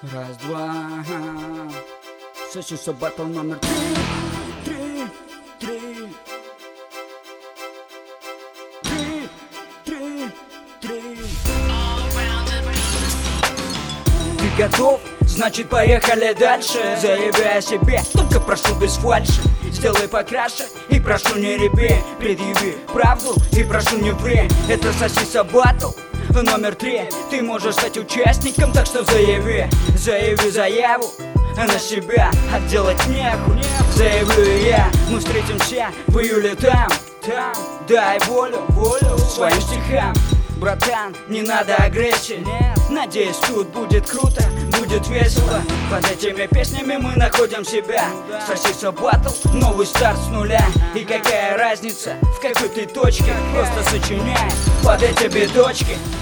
Раз, два. Сосиса батл номер 3. Ты готов? Значит, поехали дальше. Заявляй о себе, только прошу без фальши. Сделай покраше и прошу не реби. Предъяви правду и прошу не ври. Это Сосиса батл номер 3. Ты можешь стать участником, так что заяви. Заяви заяву на себя, а делать нехуй. Заявлю я, мы встретимся в июле там. Дай волю своим стихам. Братан, не надо агрессии. Надеюсь, тут будет круто, будет весело. Под этими песнями мы находим себя. Сосиса батл, новый старт с нуля. И какая разница, в какой ты точке. Просто сочиняй под эти биточки.